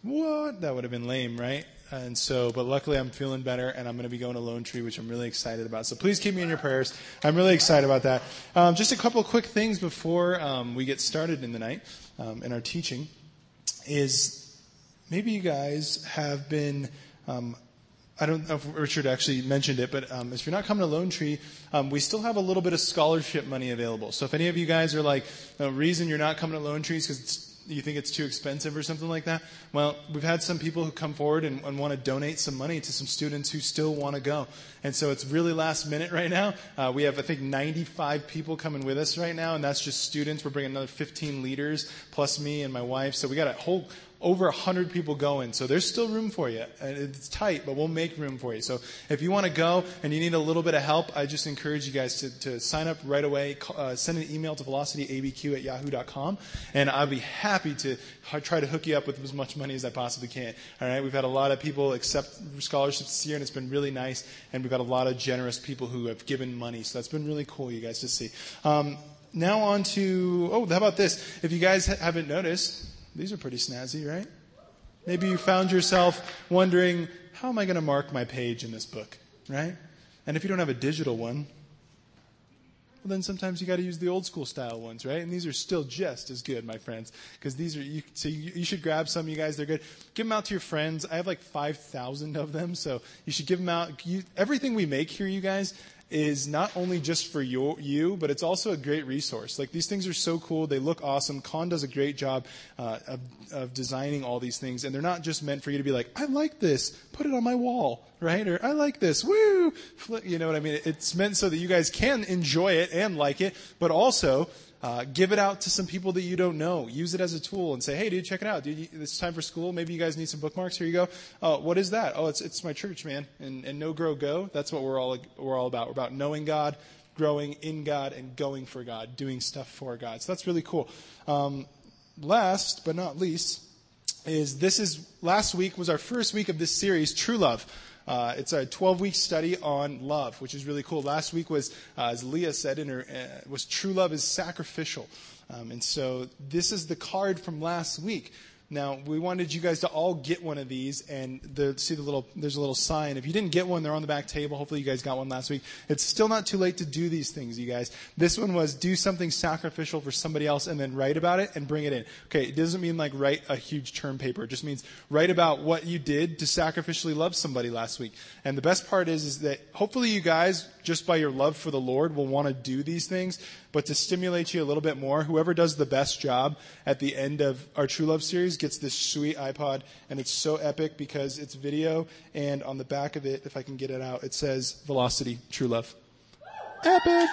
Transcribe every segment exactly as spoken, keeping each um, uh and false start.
what? That would have been lame, right? And so, but luckily I'm feeling better, and I'm going to be going to Lone Tree, which I'm really excited about. So please keep me in your prayers. I'm really excited about that. Um, just a couple of quick things before um, we get started in the night um, in our teaching is maybe you guys have been, um, I don't know if Richard actually mentioned it, but um, if you're not coming to Lone Tree, um, we still have a little bit of scholarship money available. So if any of you guys are like, the reason you're not coming to Lone Tree is because it's you think it's too expensive or something like that? Well, we've had some people who come forward and, and want to donate some money to some students who still want to go. And so it's really last minute right now. Uh, we have, I think, ninety-five people coming with us right now, and that's just students. We're bringing another fifteen leaders, plus me and my wife. So we got a whole over one hundred people going. So there's still room for you. It's tight, but we'll make room for you. So if you want to go and you need a little bit of help, I just encourage you guys to, to sign up right away. Uh, send an email to velocity a b q at yahoo dot com, and I'll be happy to try to hook you up with as much money as I possibly can. All right, we've had a lot of people accept scholarships this year, and it's been really nice. And we've got a lot of generous people who have given money. So that's been really cool, you guys, to see. Um, now on to, oh, how about this? If you guys ha- haven't noticed, these are pretty snazzy, right? Maybe you found yourself wondering, how am I going to mark my page in this book, right? And if you don't have a digital one, well, then sometimes you got to use the old school style ones, right? And these are still just as good, my friends, because these are, you, so you, you should grab some, you guys, they're good. Give them out to your friends. I have like five thousand of them, so you should give them out. You, everything we make here, you guys, is not only just for your, you, but it's also a great resource. Like, these things are so cool. They look awesome. Con does a great job uh, of, of designing all these things. And they're not just meant for you to be like, I like this. Put it on my wall, right? Or I like this. Woo! You know what I mean? It's meant so that you guys can enjoy it and like it, but also Uh, give it out to some people that you don't know. Use it as a tool and say, hey, dude, check it out. Dude, it's time for school. Maybe you guys need some bookmarks. Here you go. Oh, what is that? Oh, it's it's my church, man. And, and Know, Grow, Go. That's what we're all we're all about. We're about knowing God, growing in God, and going for God, doing stuff for God. So that's really cool. Um, last but not least is this is last week was our first week of this series, True Love. Uh, it's a twelve-week study on love, which is really cool. Last week was, uh, as Leah said in her, uh, was true love is sacrificial. Um, and so this is the card from last week. Now, we wanted you guys to all get one of these, and the, see the little, there's a little sign. If you didn't get one, they're on the back table. Hopefully you guys got one last week. It's still not too late to do these things, you guys. This one was do something sacrificial for somebody else and then write about it and bring it in. Okay, it doesn't mean like write a huge term paper. It just means write about what you did to sacrificially love somebody last week. And the best part is, is that hopefully you guys, just by your love for the Lord, will want to do these things. But to stimulate you a little bit more, whoever does the best job at the end of our True Love series gets this sweet iPod, and it's so epic because it's video, and on the back of it, if I can get it out, it says Velocity True Love. Epic!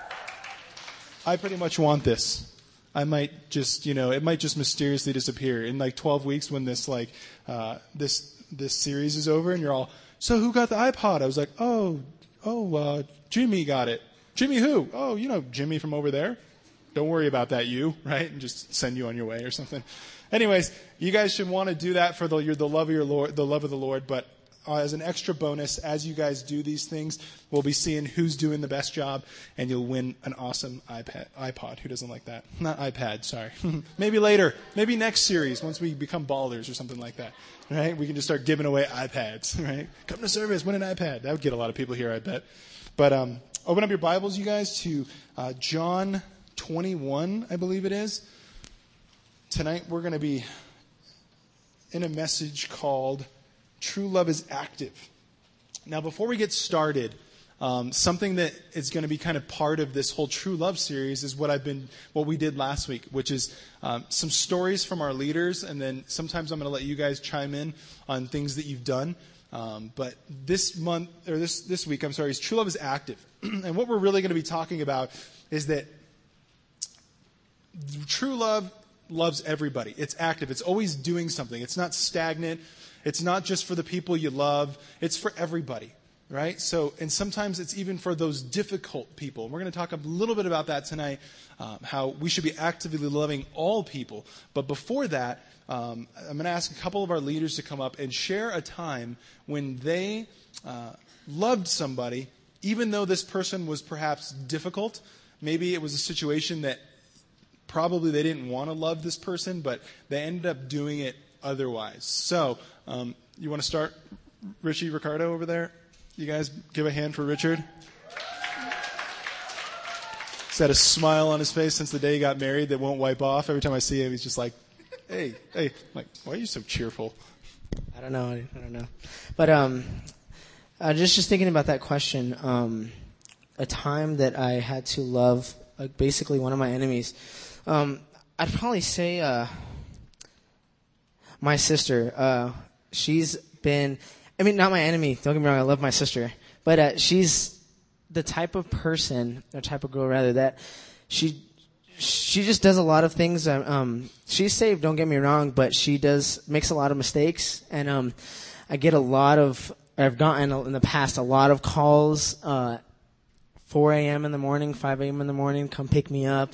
I pretty much want this. I might just, you know, it might just mysteriously disappear in like twelve weeks when this like uh, this this series is over, and you're all, so who got the iPod? I was like, oh, oh, uh, Jimmy got it. Jimmy who? Oh, you know, Jimmy from over there. Don't worry about that, you, right? And just send you on your way or something. Anyways, you guys should want to do that for the, your, the love of your Lord, the love of the Lord. But uh, as an extra bonus, as you guys do these things, we'll be seeing who's doing the best job, and you'll win an awesome iPad, iPod. Who doesn't like that? Not iPad, sorry. Maybe later. Maybe next series, once we become ballers or something like that. Right? We can just start giving away iPads. Right? Come to service, win an iPad. That would get a lot of people here, I bet. But um, open up your Bibles, you guys, to uh, John twenty-one, I believe it is. Tonight we're going to be in a message called True Love is Active. Now, before we get started, um, something that is going to be kind of part of this whole True Love series is what I've been, what we did last week, which is um, some stories from our leaders, and then sometimes I'm going to let you guys chime in on things that you've done. Um, but this month, or this, this week, I'm sorry, is True Love is Active. And what we're really going to be talking about is that true love loves everybody. It's active. It's always doing something. It's not stagnant. It's not just for the people you love. It's for everybody, right? So, and sometimes it's even for those difficult people. And we're going to talk a little bit about that tonight, um, how we should be actively loving all people. But before that, um, I'm going to ask a couple of our leaders to come up and share a time when they uh, loved somebody, even though this person was perhaps difficult. Maybe it was a situation that probably they didn't want to love this person, but they ended up doing it otherwise. So, um, you want to start, Richie, Ricardo over there? You guys give a hand for Richard. He's had a smile on his face since the day he got married that won't wipe off. Every time I see him, he's just like, hey, hey. I'm like, why are you so cheerful? I don't know. I don't know. But um, uh, just just thinking about that question, um, a time that I had to love uh, basically one of my enemies. Um, I'd probably say uh, my sister. Uh, she's been, I mean, not my enemy. Don't get me wrong. I love my sister, but uh, she's the type of person, or type of girl rather, that she she just does a lot of things. Um, she's saved, don't get me wrong, but she does makes a lot of mistakes, and um, I get a lot of. I've gotten in the past a lot of calls, uh, four a.m. in the morning, five a.m. in the morning, come pick me up,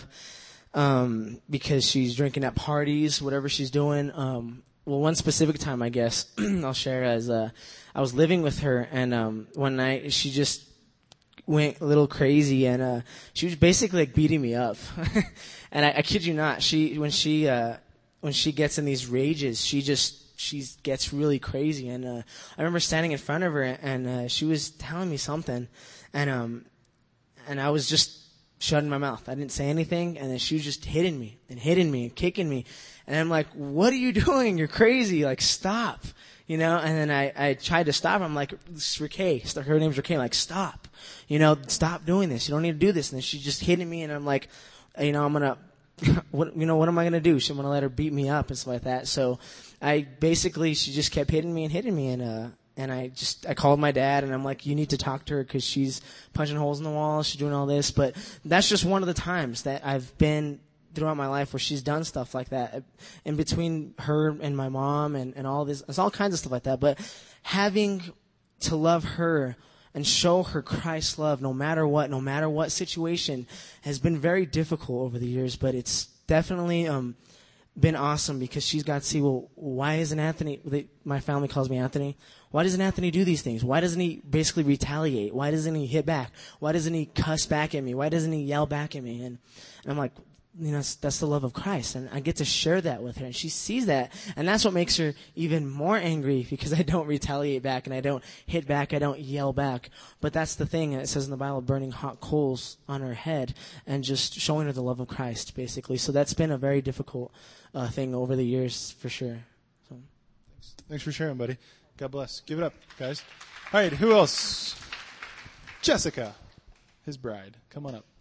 um, because she's drinking at parties, whatever she's doing. Um, well, one specific time, I guess I'll share as uh, I was living with her, and um, one night she just went a little crazy, and uh she was basically like beating me up. And I, I kid you not, she when she uh when she gets in these rages, she just she gets really crazy. And uh I remember standing in front of her, and uh she was telling me something, and um and I was just shutting my mouth. I didn't say anything, and then she was just hitting me and hitting me and kicking me, and I'm like, what are you doing? You're crazy, like stop. You know, and then I, I tried to stop her. I'm like, Raquel, her name's Raquel, like, stop. You know, stop doing this. You don't need to do this. And then she's just hitting me, and I'm like, you know, I'm gonna, what, you know, what am I gonna do? She's gonna let her beat me up and stuff like that. So I basically, she just kept hitting me and hitting me, and, uh, and I just, I called my dad, and I'm like, you need to talk to her because she's punching holes in the wall. She's doing all this. But that's just one of the times that I've been throughout my life where she's done stuff like that. In between her and my mom and, and all this, it's all kinds of stuff like that. But having to love her and show her Christ's love no matter what, no matter what situation, has been very difficult over the years. But it's definitely um, been awesome because she's got to see, well, why isn't Anthony, they, my family calls me Anthony, why doesn't Anthony do these things? Why doesn't he basically retaliate? Why doesn't he hit back? Why doesn't he cuss back at me? Why doesn't he yell back at me? And, and I'm like, you know, that's the love of Christ, and I get to share that with her, and she sees that, and that's what makes her even more angry, because I don't retaliate back, and I don't hit back, I don't yell back. But that's the thing, and it says in the Bible, burning hot coals on her head, and just showing her the love of Christ, basically. So that's been a very difficult uh, thing over the years, for sure. So. Thanks. Thanks for sharing, buddy. God bless. Give it up, guys. All right, who else? Jessica, his bride. Come on up.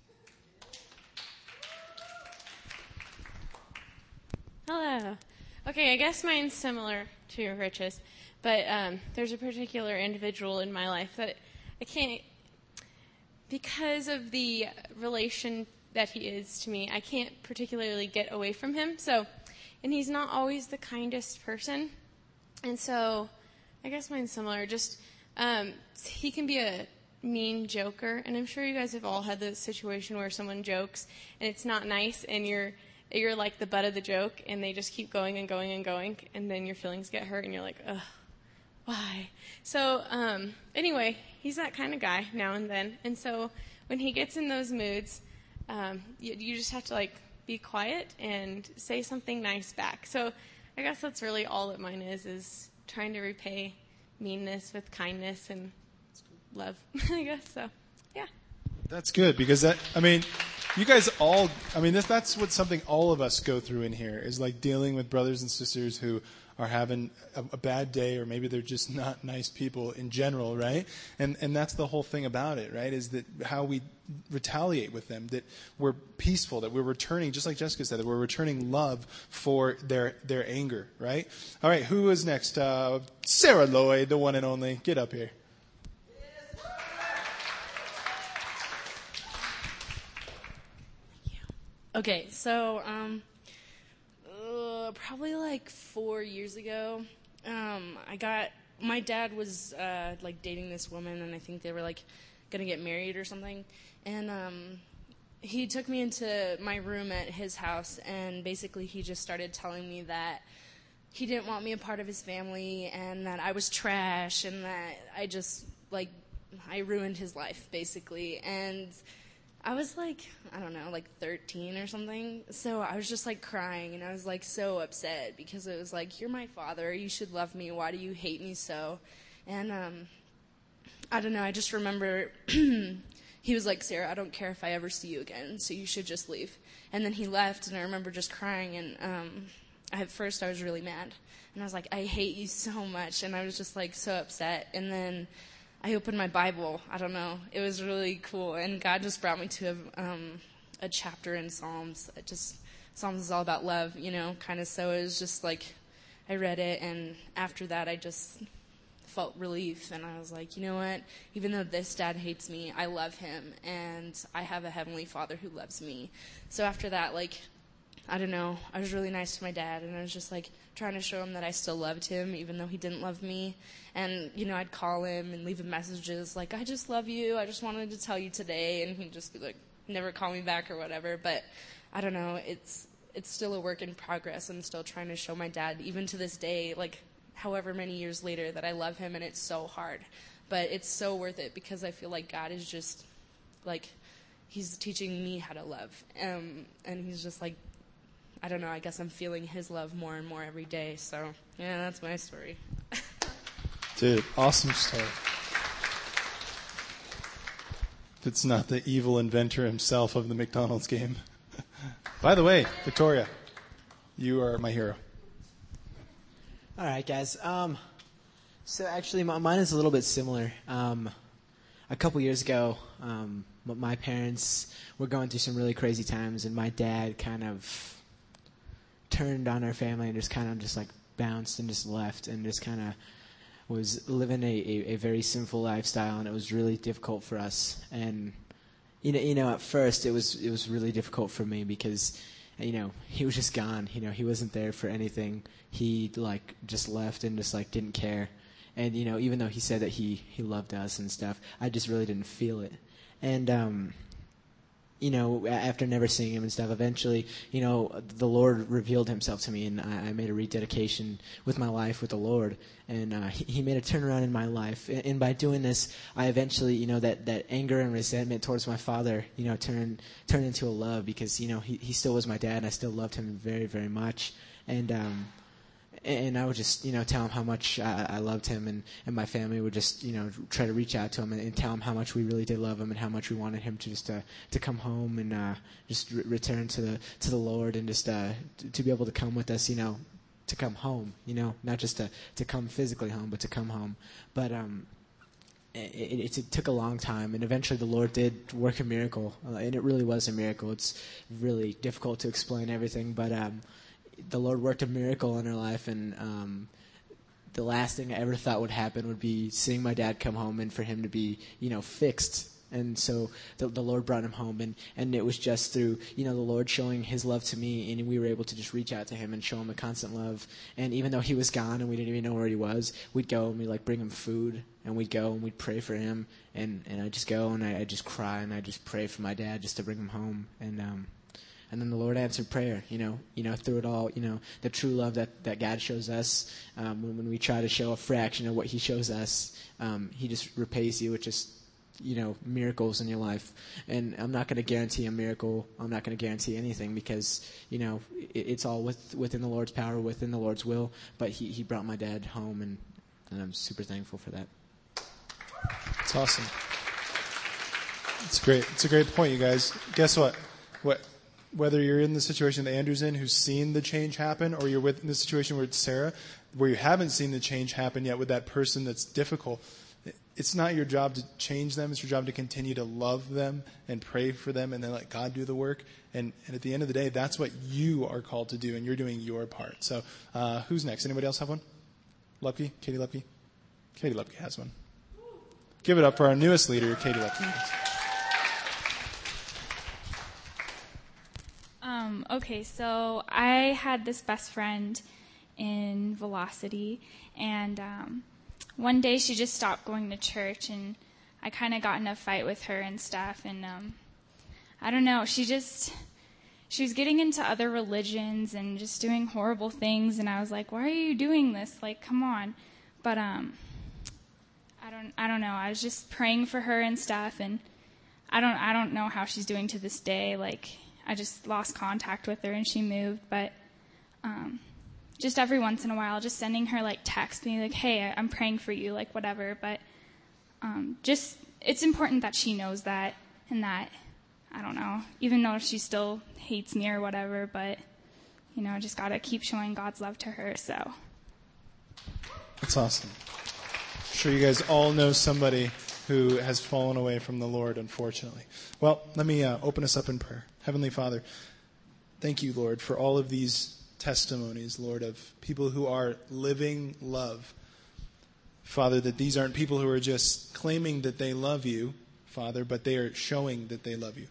Hello. Okay, I guess mine's similar to Rich's, but um, there's a particular individual in my life that I can't, because of the relation that he is to me, I can't particularly get away from him. So, and he's not always the kindest person, and so I guess mine's similar. Just um, he can be a mean joker, and I'm sure you guys have all had the situation where someone jokes and it's not nice, and you're you're like the butt of the joke, and they just keep going and going and going, and then your feelings get hurt, and you're like, ugh, why? So, um, anyway, he's that kind of guy now and then, and so when he gets in those moods, um, you, you just have to, like, be quiet and say something nice back. So I guess that's really all that mine is, is trying to repay meanness with kindness and love, I guess, so, yeah. That's good, because that, I mean, you guys all, I mean, that's, that's what something all of us go through in here, is like dealing with brothers and sisters who are having a, a bad day, or maybe they're just not nice people in general, right? And and that's the whole thing about it, right? Is that how we retaliate with them, that we're peaceful, that we're returning, just like Jessica said, that we're returning love for their their anger, right? All right, who is next? Uh, Sarah Lloyd, the one and only. Get up here. Okay, so um, uh, probably like four years ago, um, I got my dad was uh, like dating this woman, and I think they were like gonna get married or something. And um, he took me into my room at his house, and basically he just started telling me that he didn't want me a part of his family, and that I was trash, and that I just like I ruined his life basically. And I was like, I don't know, like thirteen or something. So I was just like crying, and I was like so upset because it was like, you're my father. You should love me. Why do you hate me so? And um, I don't know. I just remember he was like, Sarah, I don't care if I ever see you again, so you should just leave. And then he left, and I remember just crying. And um, at first I was really mad. And I was like, I hate you so much. And I was just like so upset. And then I opened my Bible. I don't know. It was really cool. And God just brought me to a, um, a chapter in Psalms. It just Psalms is all about love, you know, kind of. So it was just like I read it. And after that, I just felt relief. And I was like, you know what? Even though this dad hates me, I love him. And I have a heavenly father who loves me. So after that, like, I don't know. I was really nice to my dad. And I was just like trying to show him that I still loved him, even though he didn't love me. And, you know, I'd call him and leave him messages like, I just love you. I just wanted to tell you today. And he'd just be like, never call me back or whatever. But I don't know. It's it's still a work in progress. I'm still trying to show my dad, even to this day, like however many years later, that I love him. And it's so hard. But it's so worth it because I feel like God is just like, he's teaching me how to love. Um, and he's just like, I don't know, I guess I'm feeling his love more and more every day. So, yeah, that's my story. Dude, awesome story. If it's not the evil inventor himself of the McDonald's game. By the way, Victoria, you are my hero. All right, guys. Um, so actually, my, mine is a little bit similar. Um, a couple years ago, um, my parents were going through some really crazy times, and my dad kind of turned on our family and just kind of just like bounced and just left and just kind of was living a, a, a very sinful lifestyle, and it was really difficult for us. And you know, you know, at first it was it was really difficult for me because you know he was just gone. You know, he wasn't there for anything. He like just left and just like didn't care. And you know, even though he said that he he loved us and stuff, I just really didn't feel it. And um. You know, after never seeing him and stuff, eventually, you know, the Lord revealed himself to me, and I, I made a rededication with my life with the Lord, and uh, he, he made a turnaround in my life. And, and by doing this, I eventually, you know, that, that anger and resentment towards my father, you know, turned turned into a love because, you know, he, he still was my dad, and I still loved him very, very much. And um, and I would just, you know, tell him how much I, I loved him, and, and my family would just, you know, try to reach out to him and, and tell him how much we really did love him and how much we wanted him to just uh, to come home and uh, just re- return to the to the Lord and just uh, to, to be able to come with us, you know, to come home, you know, not just to to come physically home, but to come home. But um, it, it, it took a long time, and eventually the Lord did work a miracle, uh, and it really was a miracle. It's really difficult to explain everything, but um. The Lord worked a miracle in our life, and um, the last thing I ever thought would happen would be seeing my dad come home and for him to be, you know, fixed. And so the, the Lord brought him home, and, and it was just through, you know, the Lord showing his love to me, and we were able to just reach out to him and show him a constant love. And even though he was gone and we didn't even know where he was, we'd go and we'd, like, bring him food, and we'd go and we'd pray for him. And, and I'd just go and I, I'd just cry and I'd just pray for my dad just to bring him home. And, um, And then the Lord answered prayer, you know, you know, through it all, you know, the true love that, that God shows us. Um, when, when we try to show a fraction of what he shows us, um, he just repays you with just, you know, miracles in your life. And I'm not going to guarantee a miracle. I'm not going to guarantee anything because, you know, it, it's all with, within the Lord's power, within the Lord's will. But he, he brought my dad home, and, and I'm super thankful for that. It's awesome. It's great. It's a great point, you guys. Guess what? What? Whether you're in the situation that Andrew's in, who's seen the change happen, or you're with in the situation where it's Sarah, where you haven't seen the change happen yet with that person that's difficult, it's not your job to change them. It's your job to continue to love them and pray for them and then let God do the work. And, and at the end of the day, that's what you are called to do, and you're doing your part. So uh, who's next? Anybody else have one? Lepke? Katie Lepke? Katie Lepke has one. Give it up for our newest leader, Katie Lepke. Um, okay, so I had this best friend in Velocity, and um, one day she just stopped going to church, and I kind of got in a fight with her and stuff, and um, I don't know, she just, she was getting into other religions and just doing horrible things, and I was like, why are you doing this? Like, come on. But um, I don't, I don't know, I was just praying for her and stuff, and I don't I don't know how she's doing to this day. Like, I just lost contact with her and she moved, but um, just every once in a while, just sending her like text, being like, hey, I'm praying for you, like whatever. But um, just it's important that she knows that, and that, I don't know, even though she still hates me or whatever, but, you know, just got to keep showing God's love to her, so. That's awesome. I'm sure you guys all know somebody who has fallen away from the Lord, unfortunately. Well, let me uh, open us up in prayer. Heavenly Father, thank you, Lord, for all of these testimonies, Lord, of people who are living love. Father, that these aren't people who are just claiming that they love you, Father, but they are showing that they love you.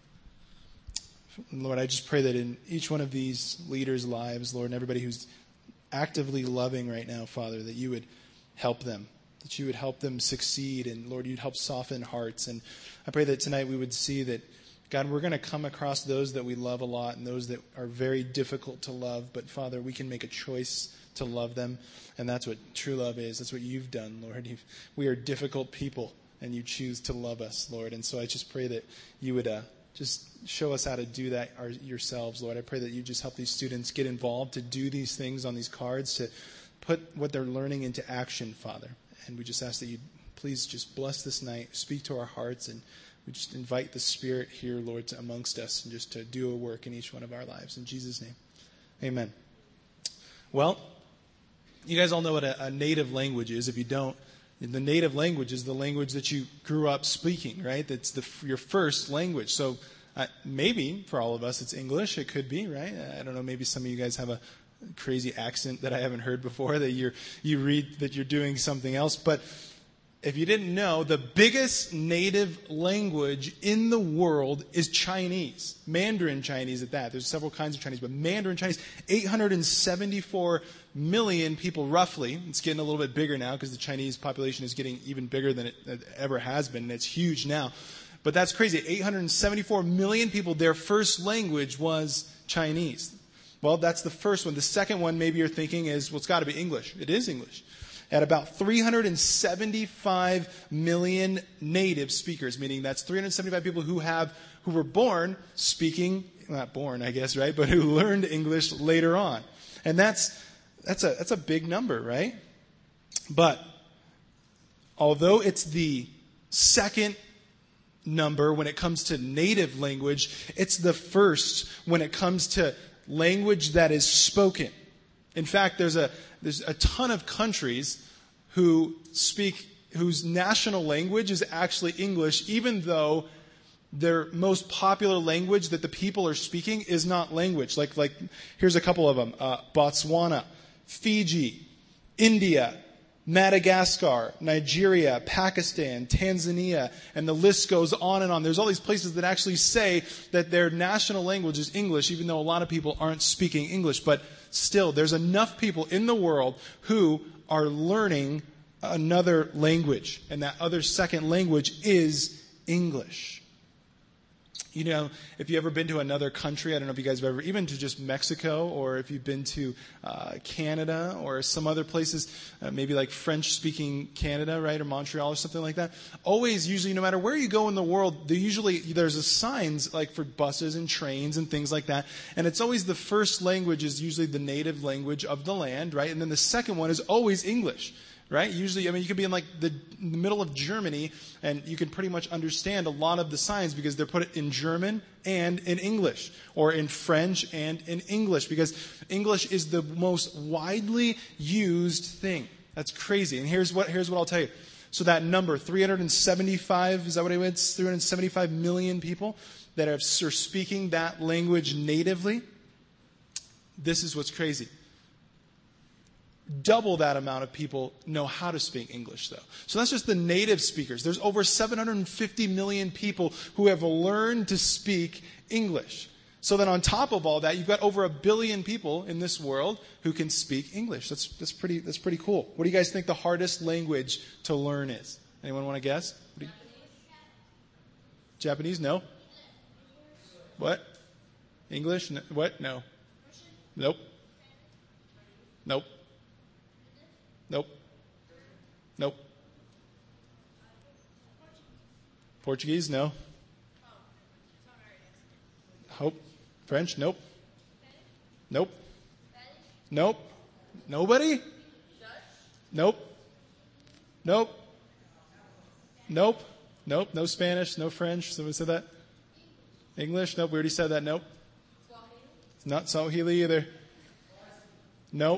Lord, I just pray that in each one of these leaders' lives, Lord, and everybody who's actively loving right now, Father, that you would help them, that you would help them succeed, and Lord, you'd help soften hearts. And I pray that tonight we would see that, God, we're going to come across those that we love a lot and those that are very difficult to love, but Father, we can make a choice to love them, and that's what true love is. That's what you've done, Lord. You've, we are difficult people, and you choose to love us, Lord. And so I just pray that you would uh, just show us how to do that our, yourselves, Lord. I pray that you just help these students get involved to do these things on these cards, to put what they're learning into action, Father. And we just ask that you please just bless this night, speak to our hearts, and we just invite the Spirit here, Lord, to amongst us and just to do a work in each one of our lives. In Jesus' name, amen. Well, you guys all know what a, a native language is. If you don't, the native language is the language that you grew up speaking, right? That's the, your first language. So uh, maybe for all of us it's English. It could be, right? I don't know. Maybe some of you guys have a crazy accent that I haven't heard before, that you're, you read that you're doing something else. But if you didn't know, the biggest native language in the world is Chinese. Mandarin Chinese at that. There's several kinds of Chinese, but Mandarin Chinese, eight hundred seventy-four million people roughly. It's getting a little bit bigger now because the Chinese population is getting even bigger than it ever has been, and it's huge now. But that's crazy. eight hundred seventy-four million people, their first language was Chinese. Well, that's the first one. The second one, maybe you're thinking, is, well, it's got to be English. It is English. At about three hundred seventy-five million native speakers, meaning that's three hundred seventy-five people who have who were born speaking, not born, I guess, right, but who learned English later on. And that's that's a that's a big number, right? But although it's the second number when it comes to native language, it's the first when it comes to language that is spoken. In fact, there's a there's a ton of countries who speak whose national language is actually English, even though their most popular language that the people are speaking is not language. Like like here's a couple of them: uh, Botswana, Fiji, India, Madagascar, Nigeria, Pakistan, Tanzania, and the list goes on and on. There's all these places that actually say that their national language is English, even though a lot of people aren't speaking English. But still, there's enough people in the world who are learning another language, and that other second language is English. You know, if you've ever been to another country, I don't know if you guys have ever, even to just Mexico, or if you've been to uh, Canada or some other places, uh, maybe like French-speaking Canada, right, or Montreal or something like that. Always, usually, no matter where you go in the world, there usually there's a signs like for buses and trains and things like that. And it's always the first language is usually the native language of the land, right? And then the second one is always English. Right? Usually, I mean, you could be in like the, in the middle of Germany and you can pretty much understand a lot of the signs because they're put in German and in English, or in French and in English, because English is the most widely used thing. That's crazy. And here's what, here's what I'll tell you. So that number, three hundred seventy-five, is that what it was? three hundred seventy-five million people that are, are speaking that language natively. This is what's crazy. Double that amount of people know how to speak English, though. So that's just the native speakers. There's over seven hundred fifty million people who have learned to speak English. So then on top of all that, you've got over a billion people in this world who can speak English. That's, that's, pretty, that's pretty cool. What do you guys think the hardest language to learn is? Anyone want to guess? What do you... Japanese? No. What? English? No. What? No. Nope. Nope. Nope. Nope. Portuguese? No. Hope. French? Nope. Nope. Nope. Nobody? Nope. Nope. Nope. Nope. No Spanish, no French. Somebody said that? English? Nope. We already said that. Nope. It's not Swahili either. Nope.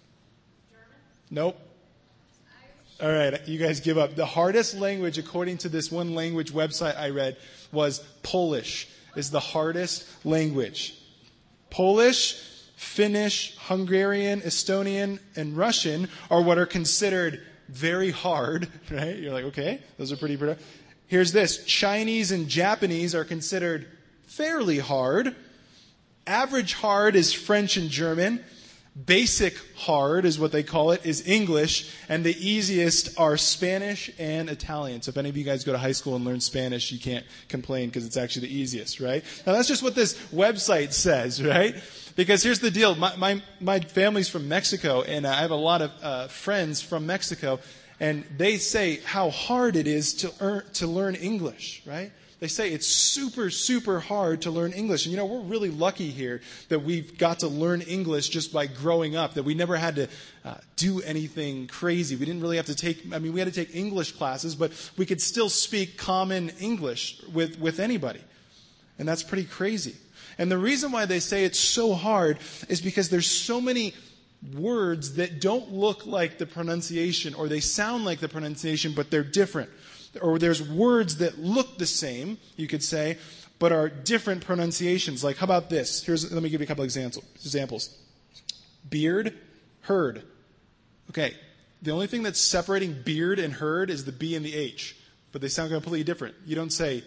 Nope. All right, you guys give up. The hardest language, according to this one language website I read, was Polish. Is the hardest language. Polish, Finnish, Hungarian, Estonian, and Russian are what are considered very hard, right? You're like, okay, those are pretty pretty. Here's this. Chinese and Japanese are considered fairly hard. Average hard is French and German. Basic hard is what they call it, is English. And the easiest are Spanish and Italian. So if any of you guys go to high school and learn Spanish, you can't complain because it's actually the easiest, right? Now that's just what this website says, right? Because here's the deal. My, my, my family's from Mexico, and I have a lot of uh, friends from Mexico, and they say how hard it is to, earn, to learn English, right? They say it's super, super hard to learn English. And you know, we're really lucky here that we've got to learn English just by growing up, that we never had to uh, do anything crazy. We didn't really have to take, I mean, we had to take English classes, but we could still speak common English with, with anybody. And that's pretty crazy. And the reason why they say it's so hard is because there's so many words that don't look like the pronunciation, or they sound like the pronunciation, but they're different. Or there's words that look the same, you could say, but are different pronunciations. Like, how about this? Here's, let me give you a couple examples. Examples. Beard, herd. Okay, the only thing that's separating beard and herd is the B and the H, but they sound completely different. You don't say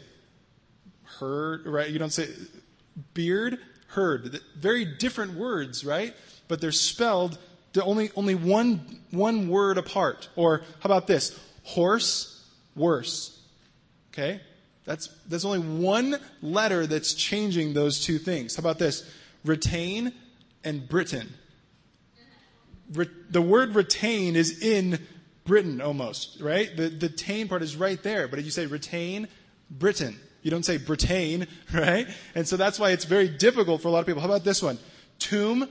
herd, right? You don't say beard, herd. Very different words, right? But they're spelled they're only only one one word apart. Or how about this? Horse, worse. Okay? That's there's only one letter that's changing those two things. How about this? Retain and Britain. Re, the word retain is in Britain almost, right? The the tain part is right there. But if you say retain, Britain. You don't say Britain, right? And so that's why it's very difficult for a lot of people. How about this one? Tomb,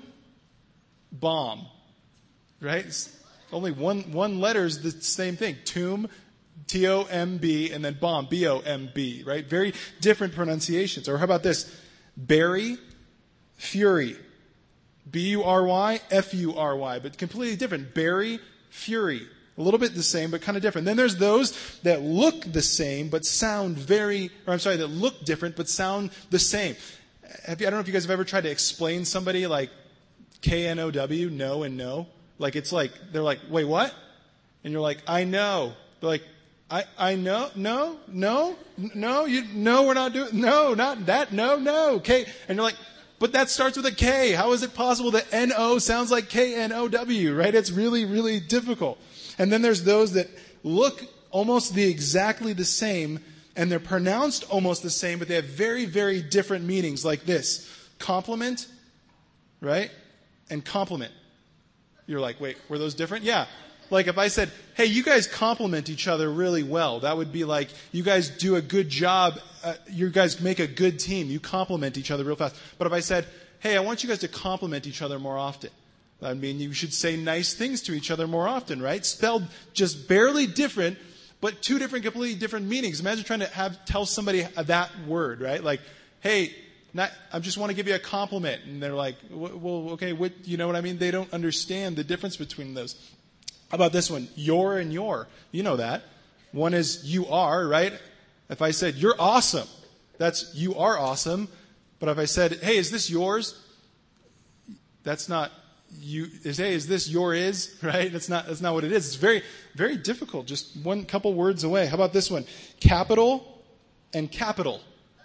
bomb. Right? It's only one one letter is the same thing. Tomb, T O M B, and then bomb, B O M B, right? Very different pronunciations. Or how about this? Bury, fury. B U R Y, F U R Y, but completely different. Bury, fury. A little bit the same, but kind of different. Then there's those that look the same, but sound very, or I'm sorry, that look different, but sound the same. Have you, I don't know if you guys have ever tried to explain somebody like K N O W, know and know. Like it's like, they're like, wait, what? And you're like, I know. They're like, I, I know, no, no, no, you, no, we're not doing, no, not that, no, no, K. And you're like, but that starts with a K. How is it possible that N O sounds like K N O W, right? It's really, really difficult. And then there's those that look almost the exactly the same, and they're pronounced almost the same, but they have very, very different meanings, like this. Compliment, right? And compliment. You're like, wait, were those different? Yeah. Like if I said, hey, you guys compliment each other really well, that would be like, you guys do a good job, uh, you guys make a good team, you compliment each other real fast. But if I said, hey, I want you guys to compliment each other more often, I mean, you should say nice things to each other more often, right? Spelled just barely different, but two different, completely different meanings. Imagine trying to have tell somebody that word, right? Like, hey, not, I just want to give you a compliment. And they're like, well, okay, what, you know what I mean? They don't understand the difference between those. How about this one? Your and your. You know that. One is you are, right? If I said, you're awesome, that's you are awesome. But if I said, hey, is this yours? That's not you. Is, hey, is this your is? Right? That's not, that's not what it is. It's very, very difficult. Just one couple words away. How about this one? Capital and capital.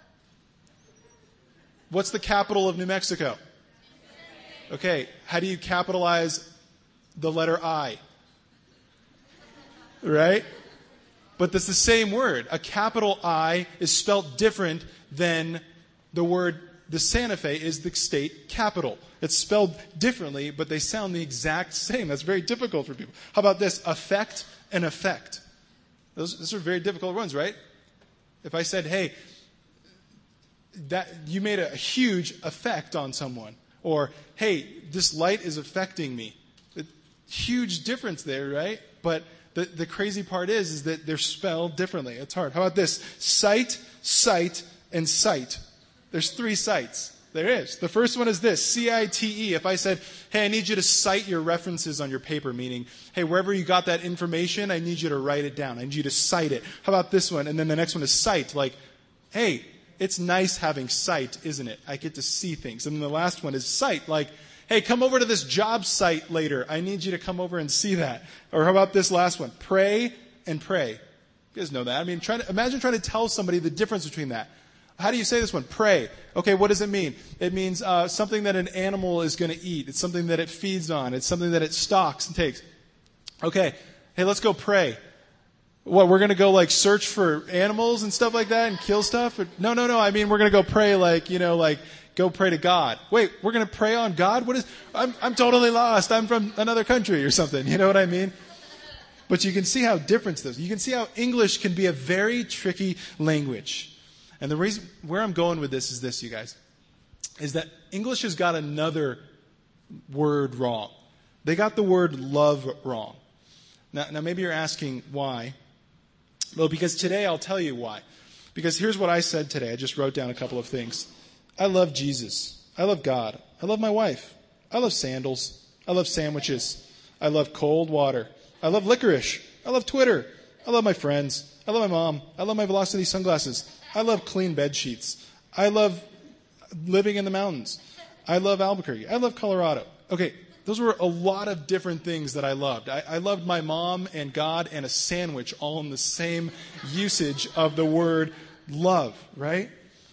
What's the capital of New Mexico? Okay. How do you capitalize the letter I? Right? But that's the same word. A capital I is spelt different than the word, the Santa Fe is the state capital. It's spelled differently, but they sound the exact same. That's very difficult for people. How about this? Affect and effect. Those, those are very difficult ones, right? If I said, hey, that you made a huge effect on someone. Or, hey, this light is affecting me. A huge difference there, right? But the, the crazy part is, is that they're spelled differently. It's hard. How about this? Sight, sight, and sight. There's three sights. There is. The first one is this, C I T E. If I said, hey, I need you to cite your references on your paper, meaning, hey, wherever you got that information, I need you to write it down. I need you to cite it. How about this one? And then the next one is sight. Like, hey, it's nice having sight, isn't it? I get to see things. And then the last one is sight. Like, hey, come over to this job site later. I need you to come over and see that. Or how about this last one? Pray and pray. You guys know that. I mean, try to, imagine trying to tell somebody the difference between that. How do you say this one? Pray. Okay, what does it mean? It means uh, something that an animal is going to eat. It's something that it feeds on. It's something that it stalks and takes. Okay, hey, let's go pray. What, we're going to go like search for animals and stuff like that and kill stuff? Or, no, no, no. I mean, we're going to go pray like, you know, like go pray to God. Wait, we're going to pray on God? What is, I'm, I'm totally lost. I'm from another country or something. You know what I mean? But you can see how different this is. You can see how English can be a very tricky language. And the reason, where I'm going with this is this, you guys, is that English has got another word wrong. They got the word love wrong. Now, now maybe you're asking why. Well, because today I'll tell you why. Because here's what I said today. I just wrote down a couple of things. I love Jesus. I love God. I love my wife. I love sandals. I love sandwiches. I love cold water. I love licorice. I love Twitter. I love my friends. I love my mom. I love my Velocity sunglasses. I love clean bed sheets. I love living in the mountains. I love Albuquerque. I love Colorado. Okay, those were a lot of different things that I loved. I, I loved my mom and God and a sandwich all in the same usage of the word love, right?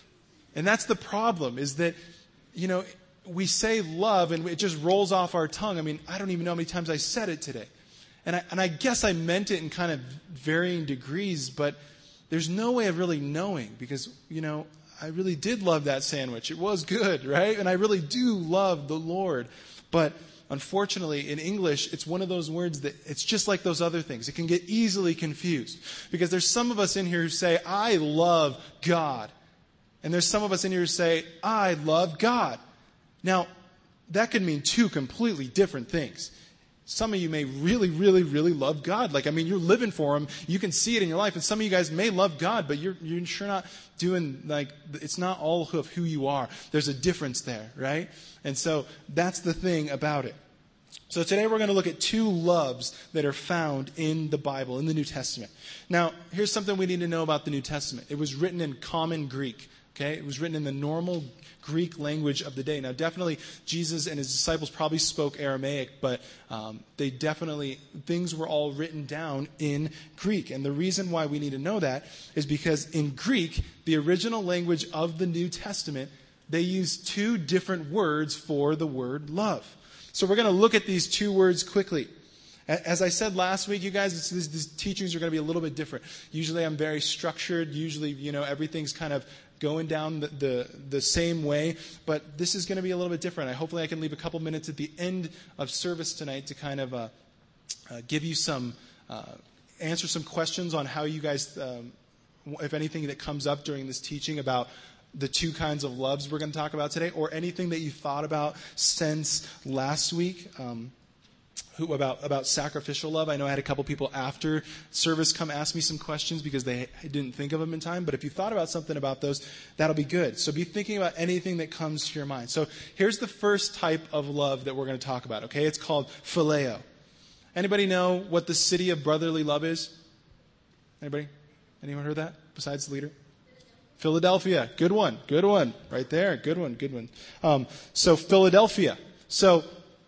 And that's the problem, is that, you know, we say love and it just rolls off our tongue. I mean, I don't even know how many times I said it today. And I, and I guess I meant it in kind of varying degrees, but there's no way of really knowing because, you know, I really did love that sandwich. It was good, right? And I really do love the Lord. But unfortunately, in English, it's one of those words that it's just like those other things. It can get easily confused because there's some of us in here who say, I love God. And there's some of us in here who say, I love God. Now, that could mean two completely different things. Some of you may really, really, really love God. Like, I mean, you're living for Him. You can see it in your life. And some of you guys may love God, but you're, you're sure not doing, like, it's not all of who you are. There's a difference there, right? And so that's the thing about it. So today we're going to look at two loves that are found in the Bible, in the New Testament. Now, here's something we need to know about the New Testament. It was written in common Greek. Okay, it was written in the normal Greek language of the day. Now, definitely, Jesus and his disciples probably spoke Aramaic, but um, they definitely, things were all written down in Greek. And the reason why we need to know that is because in Greek, the original language of the New Testament, they use two different words for the word love. So we're going to look at these two words quickly. As I said last week, you guys, these, these teachings are going to be a little bit different. Usually I'm very structured. Usually, you know, everything's kind of going down the, the, the same way. But this is going to be a little bit different. I, hopefully I can leave a couple minutes at the end of service tonight to kind of uh, uh, give you some, uh, answer some questions on how you guys, um, if anything that comes up during this teaching about the two kinds of loves we're going to talk about today, or anything that you thought about since last week. Um, Who, about, about sacrificial love. I know I had a couple people after service come ask me some questions because they didn't think of them in time. But if you thought about something about those, that'll be good. So be thinking about anything that comes to your mind. So here's the first type of love that we're going to talk about, okay? It's called phileo. Anybody know what the city of brotherly love is? Anybody? Anyone heard that besides the leader? Philadelphia. Good one. Good one. Right there. Good one. Good one. Um, so Philadelphia. So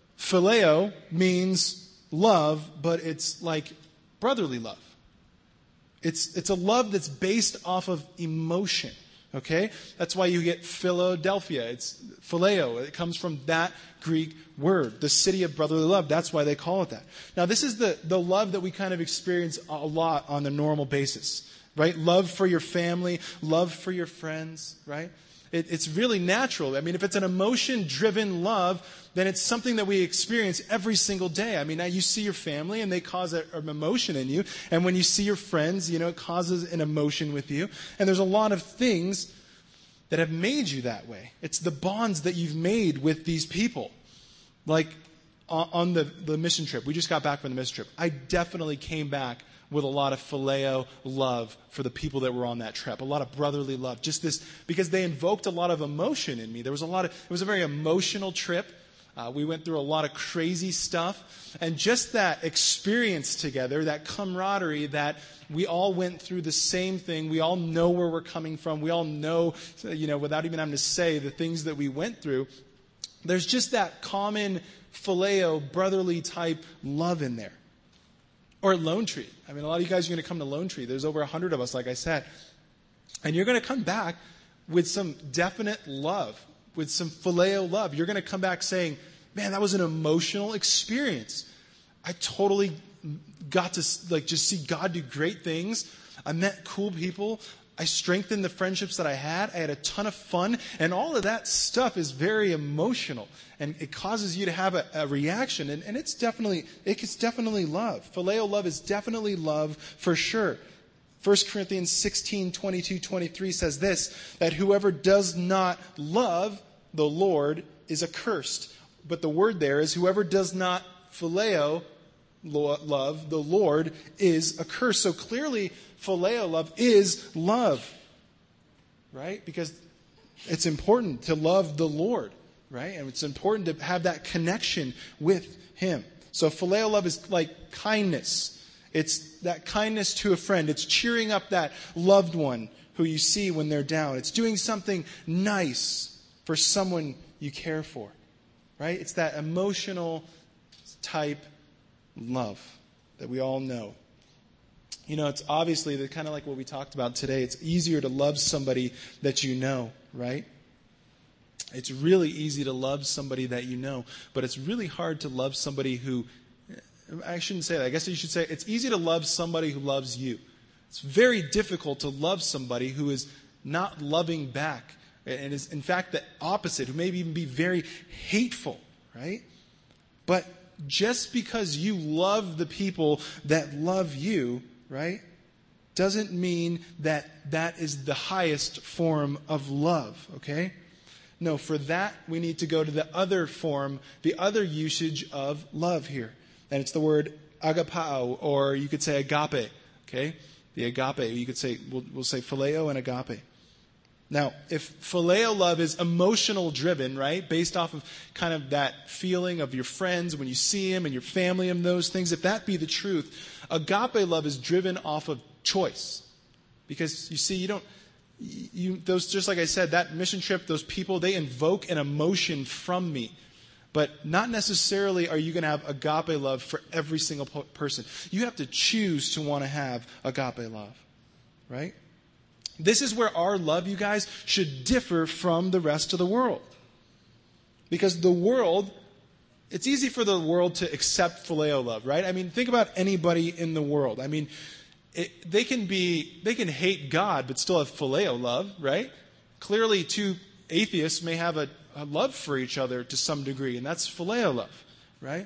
phileo means love, but it's like brotherly love. It's it's a love that's based off of emotion. Okay? That's why you get Philadelphia. It's phileo. It comes from that Greek word, the city of brotherly love. That's why they call it that. Now, this is the, the love that we kind of experience a lot on the normal basis, right? Love for your family, love for your friends, right? It, it's really natural. I mean, if it's an emotion-driven love, then it's something that we experience every single day. I mean, now you see your family and they cause a, an emotion in you. And when you see your friends, you know, it causes an emotion with you. And there's a lot of things that have made you that way. It's the bonds that you've made with these people. Like on the, the mission trip, we just got back from the mission trip. I definitely came back with a lot of phileo love for the people that were on that trip. A lot of brotherly love. Just this, because they invoked a lot of emotion in me. There was a lot of, it was a very emotional trip. Uh, we went through a lot of crazy stuff. And just that experience together, that camaraderie, that we all went through the same thing. We all know where we're coming from. We all know, you know, without even having to say the things that we went through. There's just that common phileo, brotherly type love in there. Or Lone Tree. I mean, a lot of you guys are going to come to Lone Tree. There's over a hundred of us, like I said. And you're going to come back with some definite love, with some phileo love. You're going to come back saying, man, that was an emotional experience. I totally got to like just see God do great things. I met cool people. I strengthened the friendships that I had. I had a ton of fun. And all of that stuff is very emotional. And it causes you to have a, a reaction. And, and it's definitely, it's definitely love. Phileo love is definitely love for sure. First Corinthians sixteen, twenty-two, twenty-three says this, that whoever does not love the Lord is accursed. But the word there is whoever does not phileo love the Lord is accursed. So clearly, phileo love is love, right? Because it's important to love the Lord, right? And it's important to have that connection with Him. So phileo love is like kindness. It's that kindness to a friend. It's cheering up that loved one who you see when they're down. It's doing something nice for someone you care for, right? It's that emotional type love that we all know. You know, it's obviously the kind of like what we talked about today. It's easier to love somebody that you know, right? It's really easy to love somebody that you know, but it's really hard to love somebody who, I shouldn't say that. I guess you should say it's easy to love somebody who loves you. It's very difficult to love somebody who is not loving back and is in fact the opposite, who may even be very hateful, right? But just because you love the people that love you, right, doesn't mean that that is the highest form of love, okay? No, for that we need to go to the other form, the other usage of love here. And it's the word agapao, or you could say agape, okay? The agape, you could say, we'll, we'll say phileo and agape. Now, if phileo love is emotional driven, right, based off of kind of that feeling of your friends when you see them and your family and those things, if that be the truth, agape love is driven off of choice. Because you see, you don't, you, those, just like I said, that mission trip, those people, they invoke an emotion from me. But not necessarily are you going to have agape love for every single person. You have to choose to want to have agape love, right? This is where our love, you guys, should differ from the rest of the world. Because the world, it's easy for the world to accept phileo love, right? I mean, think about anybody in the world. I mean, it, they can be, they can hate God, but still have phileo love, right? Clearly, two atheists may have a, a love for each other to some degree, and that's phileo love, right?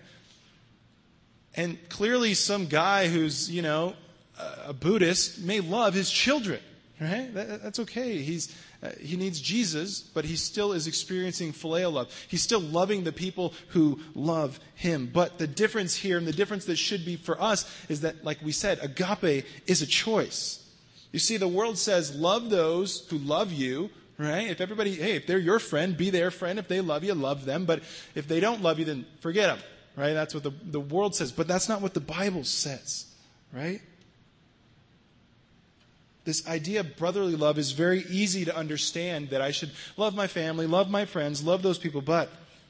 And clearly, some guy who's, you know, a Buddhist may love his children. Right? That, that's okay. He's, uh, he needs Jesus, but he still is experiencing phileo love. He's still loving the people who love him. But the difference here, and the difference that should be for us, is that, like we said, agape is a choice. You see, the world says, love those who love you, right? If everybody, hey, if they're your friend, be their friend. If they love you, love them. But if they don't love you, then forget them, right? That's what the, the world says. But that's not what the Bible says, right? This idea of brotherly love is very easy to understand, that I should love my family, love my friends, love those people. But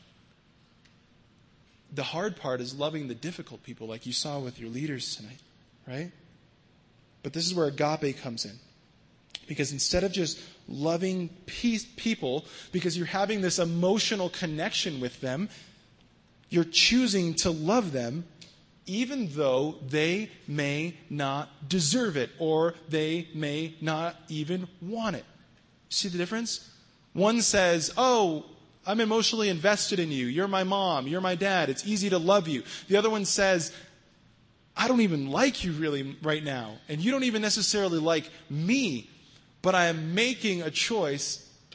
the hard part is loving the difficult people, like you saw with your leaders tonight, right? But this is where agape comes in. Because instead of just loving peace, people, because you're having this emotional connection with them, you're choosing to love them even though they may not deserve it, or they may not even want it. See the difference? One says, oh, I'm emotionally invested in you. You're my mom. You're my dad. It's easy to love you. The other one says, I don't even like you really right now. And you don't even necessarily like me. But I am making a choice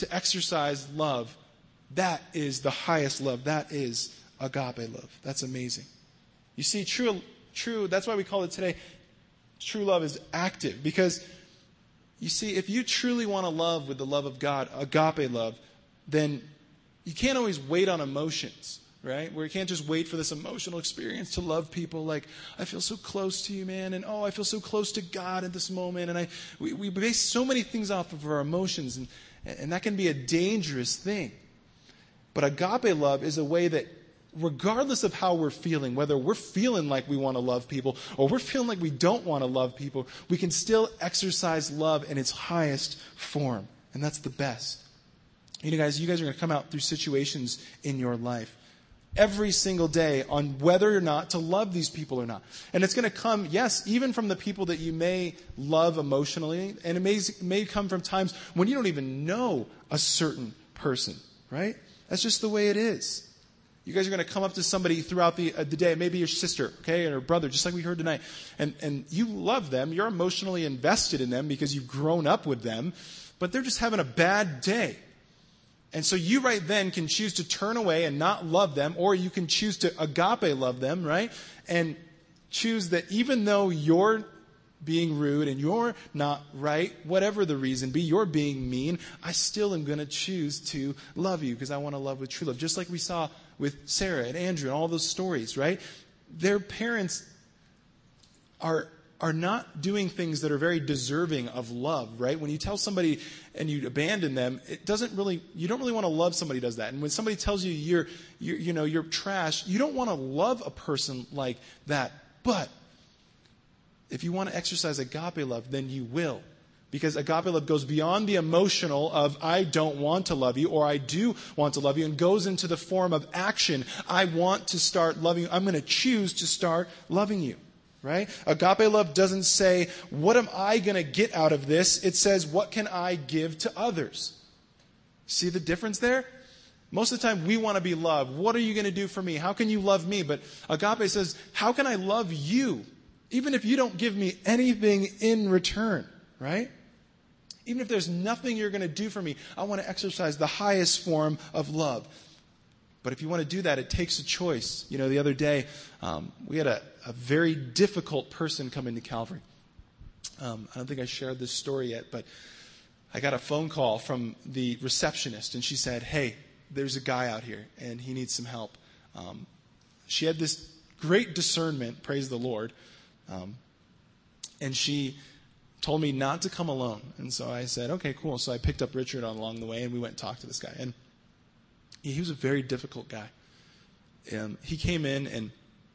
to exercise love, that is the highest love. That is agape love. That's amazing. You see, true, true, that's why we call it today, true love is active. Because, you see, if you truly want to love with the love of God, agape love, then you can't always wait on emotions, right? Where you can't just wait for this emotional experience to love people like, I feel so close to you, man, and oh, I feel so close to God at this moment. And I, we, we base so many things off of our emotions, and, and that can be a dangerous thing. But agape love is a way that, regardless of how we're feeling, whether we're feeling like we want to love people or we're feeling like we don't want to love people, we can still exercise love in its highest form. And that's the best. You know, guys, you guys are going to come out through situations in your life every single day on whether or not to love these people or not. And it's going to come, yes, even from the people that you may love emotionally, and it may, it may come from times when you don't even know a certain person, right? That's just the way it is. You guys are going to come up to somebody throughout the, uh, the day, maybe your sister, okay, or brother, just like we heard tonight, and, and you love them, you're emotionally invested in them because you've grown up with them, but they're just having a bad day. And so you right then can choose to turn away and not love them, or you can choose to agape love them, right? And choose that even though you're being rude and you're not right, whatever the reason be, you're being mean, I still am going to choose to love you because I want to love with true love. Just like we saw with Sarah and Andrew and all those stories, right? Their parents are are not doing things that are very deserving of love, right? When you tell somebody and you abandon them, it doesn't really, you don't really want to love somebody who does that. And when somebody tells you you're, you're you know, you're trash, you don't want to love a person like that. But if you want to exercise agape love, then you will. Because agape love goes beyond the emotional of I don't want to love you or I do want to love you and goes into the form of action. I want to start loving you. I'm going to choose to start loving you. Right? Agape love doesn't say, what am I going to get out of this? It says, what can I give to others? See the difference there? Most of the time we want to be loved. What are you going to do for me? How can you love me? But agape says, how can I love you? Even if you don't give me anything in return, right? Even if there's nothing you're going to do for me, I want to exercise the highest form of love. But if you want to do that, it takes a choice. You know, the other day, um, we had a, a very difficult person come into Calvary. Um, I don't think I shared this story yet, but I got a phone call from the receptionist, and she said, hey, there's a guy out here, and he needs some help. Um, she had this great discernment, praise the Lord, um, and she told me not to come alone. And so I said, okay, cool. So I picked up Richard on along the way, and we went and talked to this guy. And he was a very difficult guy. Um, he came in and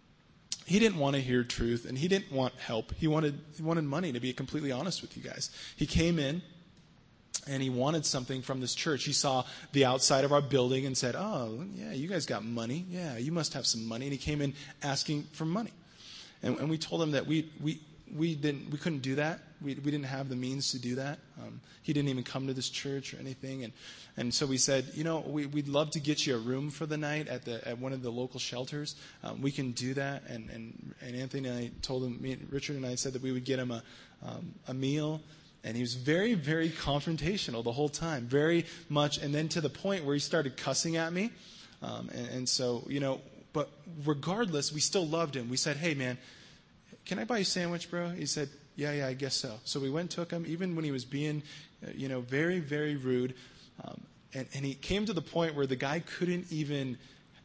he didn't want to hear truth and he didn't want help. He wanted he wanted money, to be completely honest with you guys. He came in and he wanted something from this church. He saw the outside of our building and said, oh, yeah, you guys got money. Yeah, you must have some money. And he came in asking for money. And, and we told him that we we we didn't we couldn't do that. We we didn't have the means to do that. Um, he didn't even come to this church or anything. And and so we said, you know, we, we'd love to get you a room for the night at the at one of the local shelters. Um, we can do that. And, and and Anthony and I told him, me, Richard and I said that we would get him a um, a meal. And he was very, very confrontational the whole time, very much. And then to the point where he started cussing at me. Um, and, and so, you know, but regardless, we still loved him. We said, hey, man, can I buy you a sandwich, bro? He said, yeah, yeah, I guess so. So we went and took him, even when he was being, uh, you know, very, very rude. Um, and, and he came to the point where the guy couldn't even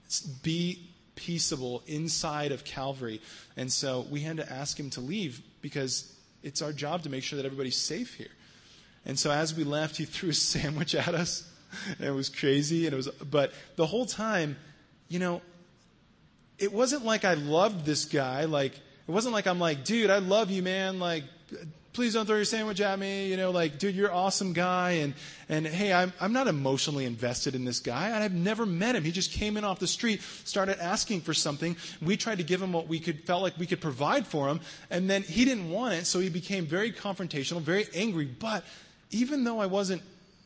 be peaceable inside of Calvary. And so we had to ask him to leave because it's our job to make sure that everybody's safe here. And so as we left, he threw a sandwich at us. And it was crazy. And it was, but the whole time, you know, it wasn't like I loved this guy. Like, it wasn't like I'm like, dude, I love you, man. Like, please don't throw your sandwich at me. You know, like, dude, you're an awesome guy. And, and hey, I'm, I'm not emotionally invested in this guy. And I've never met him. He just came in off the street, started asking for something. We tried to give him what we could, felt like we could provide for him. And then he didn't want it. So he became very confrontational, very angry. But even though I wasn't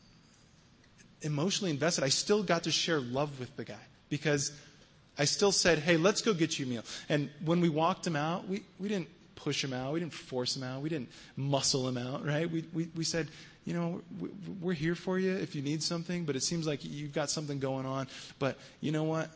emotionally invested, I still got to share love with the guy because I still said, hey, let's go get you a meal. And when we walked him out, we, we didn't push him out. We didn't force him out. We didn't muscle him out, right? We, we, we said, you know, we're here for you if you need something, but it seems like you've got something going on. But you know what?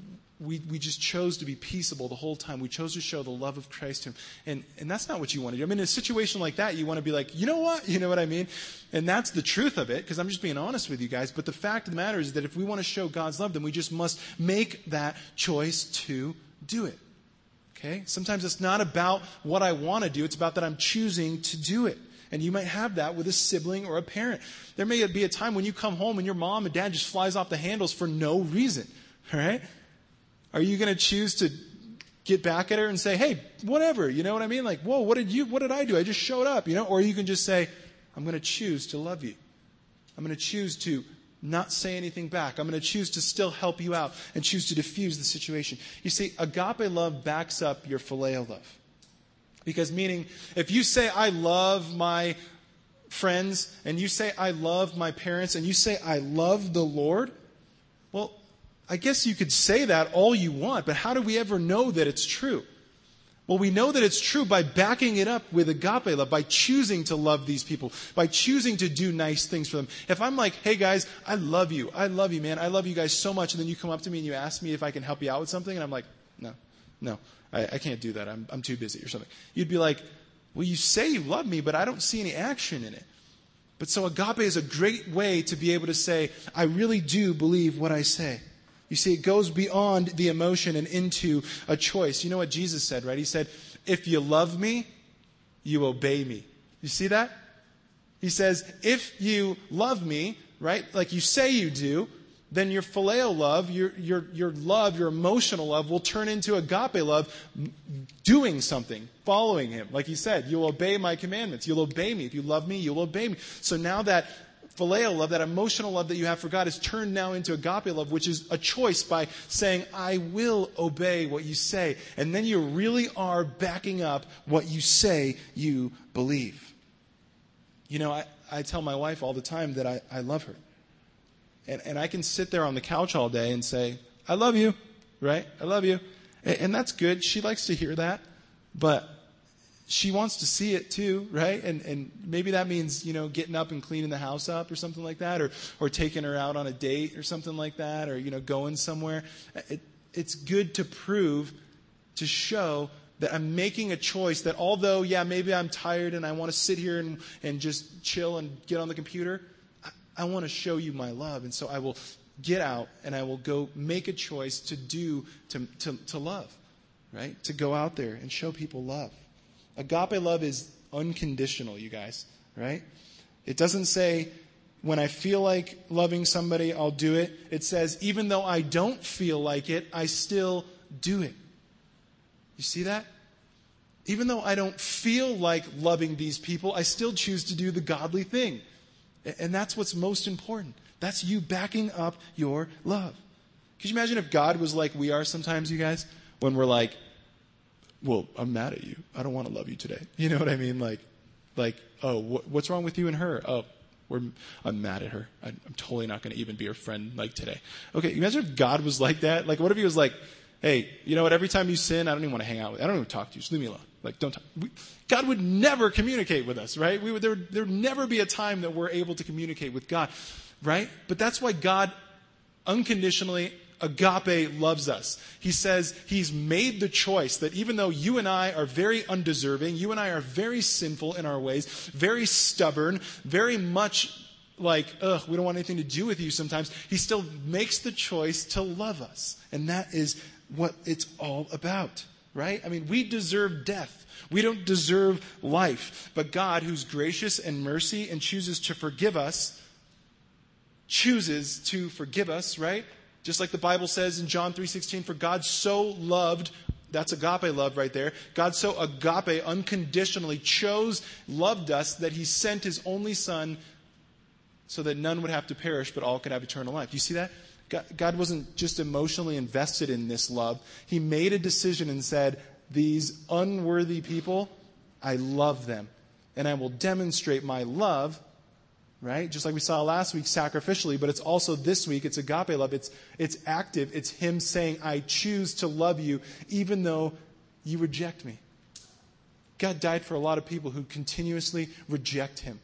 We we just chose to be peaceable the whole time. We chose to show the love of Christ to him. And and that's not what you want to do. I mean, in a situation like that, you want to be like, you know what? You know what I mean? And that's the truth of it, because I'm just being honest with you guys. But the fact of the matter is that if we want to show God's love, then we just must make that choice to do it. Okay? Sometimes it's not about what I want to do. It's about that I'm choosing to do it. And you might have that with a sibling or a parent. There may be a time when you come home and your mom and dad just flies off the handles for no reason. All right? Are you going to choose to get back at her and say, hey, whatever, you know what I mean? Like, whoa, what did you, what did I do? I just showed up, you know? Or you can just say, I'm going to choose to love you. I'm going to choose to not say anything back. I'm going to choose to still help you out and choose to diffuse the situation. You see, agape love backs up your phileo love. Because meaning, if you say, I love my friends, and you say, I love my parents, and you say, I love the Lord, well, I guess you could say that all you want, but how do we ever know that it's true? Well, we know that it's true by backing it up with agape love, by choosing to love these people, by choosing to do nice things for them. If I'm like, hey guys, I love you. I love you, man. I love you guys so much. And then you come up to me and you ask me if I can help you out with something. And I'm like, no, no, I, I can't do that. I'm, I'm too busy or something. You'd be like, well, you say you love me, but I don't see any action in it. But so agape is a great way to be able to say, I really do believe what I say. You see, it goes beyond the emotion and into a choice. You know what Jesus said, right? He said, if you love me, you obey me. You see that? He says, if you love me, right, like you say you do, then your phileo love, your, your, your love, your emotional love will turn into agape love, doing something, following him. Like he said, you'll obey my commandments. You'll obey me. If you love me, you'll obey me. So now that phileo love, that emotional love that you have for God, is turned now into agape love, which is a choice by saying, I will obey what you say. And then you really are backing up what you say you believe. You know, I, I tell my wife all the time that I, I love her. And, and I can sit there on the couch all day and say, I love you, right? I love you. And, and that's good. She likes to hear that. But she wants to see it too, right? And and maybe that means, you know, getting up and cleaning the house up or something like that, or or taking her out on a date or something like that, or, you know, going somewhere. It, it's good to prove, to show that I'm making a choice that although, yeah, maybe I'm tired and I want to sit here and, and just chill and get on the computer, I, I want to show you my love. And so I will get out and I will go make a choice to do, to to, to love, right? To go out there and show people love. Agape love is unconditional, you guys, right? It doesn't say, when I feel like loving somebody, I'll do it. It says, even though I don't feel like it, I still do it. You see that? Even though I don't feel like loving these people, I still choose to do the godly thing. And that's what's most important. That's you backing up your love. Could you imagine if God was like we are sometimes, you guys? When we're like, well, I'm mad at you. I don't want to love you today. You know what I mean? Like, like, oh, wh- what's wrong with you and her? Oh, we're, I'm mad at her. I, I'm totally not going to even be her friend like today. Okay, imagine if God was like that. Like, what if he was like, hey, you know what? Every time you sin, I don't even want to hang out with you. I don't even talk to you. Just leave me alone. Like, don't talk. We, God would never communicate with us, right? We would, there, there would never be a time that we're able to communicate with God, right? But that's why God unconditionally, agape, loves us. He says he's made the choice that even though you and I are very undeserving, you and I are very sinful in our ways, very stubborn, very much like, ugh, we don't want anything to do with you sometimes, he still makes the choice to love us. And that is what it's all about, right? I mean, we deserve death. We don't deserve life. But God, who's gracious and mercy and chooses to forgive us, chooses to forgive us, right? Just like the Bible says in John three sixteen, for God so loved, that's agape love right there. God so agape, unconditionally chose, loved us that he sent his only son so that none would have to perish, but all could have eternal life. Do you see that? God, God wasn't just emotionally invested in this love. He made a decision and said, these unworthy people, I love them. And I will demonstrate my love, right? Just like we saw last week, sacrificially, but it's also this week, it's agape love. It's, it's active. It's him saying, I choose to love you even though you reject me. God died for a lot of people who continuously reject him.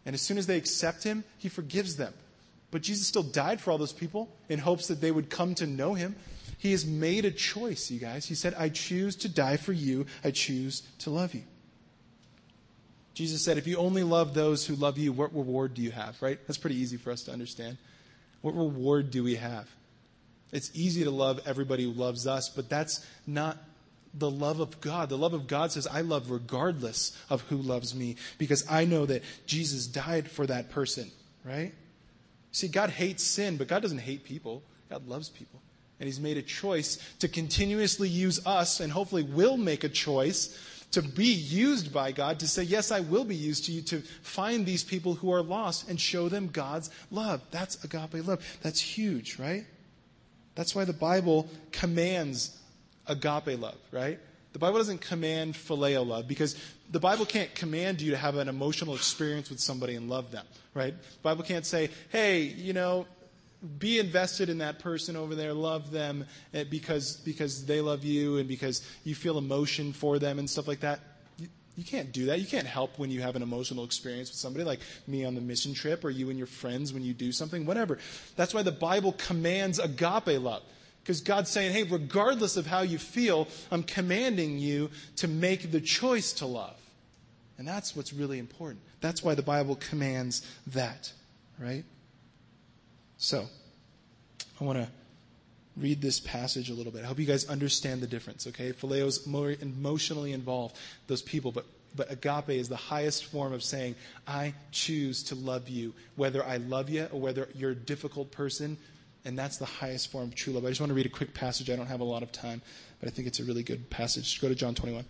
And as soon as they accept him, he forgives them. But Jesus still died for all those people in hopes that they would come to know him. He has made a choice, you guys. He said, I choose to die for you. I choose to love you. Jesus said, if you only love those who love you, what reward do you have, right? That's pretty easy for us to understand. What reward do we have? It's easy to love everybody who loves us, but that's not the love of God. The love of God says, I love regardless of who loves me, because I know that Jesus died for that person, right? See, God hates sin, but God doesn't hate people. God loves people. And he's made a choice to continuously use us, and hopefully will make a choice to be used by God, to say, yes, I will be used to you to find these people who are lost and show them God's love. That's agape love. That's huge, right? That's why the Bible commands agape love, right? The Bible doesn't command phileo love, because the Bible can't command you to have an emotional experience with somebody and love them, right? The Bible can't say, hey, you know, be invested in that person over there, love them because because they love you and because you feel emotion for them and stuff like that. You, you can't do that. You can't help when you have an emotional experience with somebody, like me on the mission trip, or you and your friends when you do something, whatever. That's why the Bible commands agape love. Because God's saying, hey, regardless of how you feel, I'm commanding you to make the choice to love. And that's what's really important. That's why the Bible commands that, right? So, I want to read this passage a little bit. I hope you guys understand the difference, okay? Phileo's more emotionally involved, those people, but but agape is the highest form of saying, I choose to love you, whether I love you or whether you're a difficult person, and that's the highest form of true love. I just want to read a quick passage. I don't have a lot of time, but I think it's a really good passage. Just go to John twenty-one.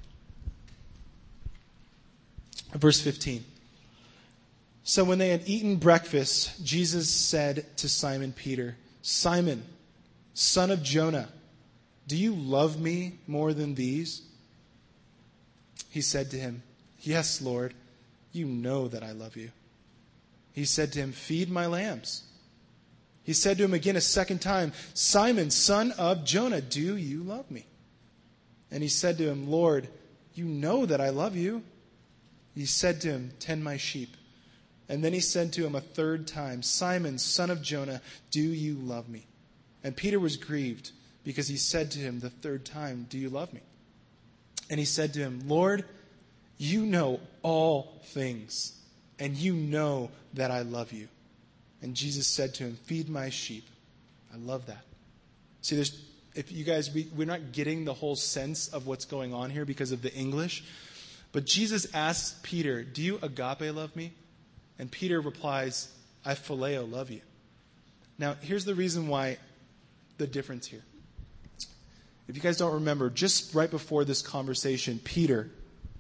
Verse fifteen. So when they had eaten breakfast, Jesus said to Simon Peter, Simon, son of Jonah, do you love me more than these? He said to him, yes, Lord, you know that I love you. He said to him, feed my lambs. He said to him again a second time, Simon, son of Jonah, do you love me? And he said to him, Lord, you know that I love you. He said to him, tend my sheep. And then he said to him a third time, Simon, son of Jonah, do you love me? And Peter was grieved because he said to him the third time, do you love me? And he said to him, Lord, you know all things, and you know that I love you. And Jesus said to him, feed my sheep. I love that. See, there's, if you guys, we, we're not getting the whole sense of what's going on here because of the English. But Jesus asks Peter, do you agape love me? And Peter replies, I phileo love you. Now, here's the reason why the difference here. If you guys don't remember, just right before this conversation, Peter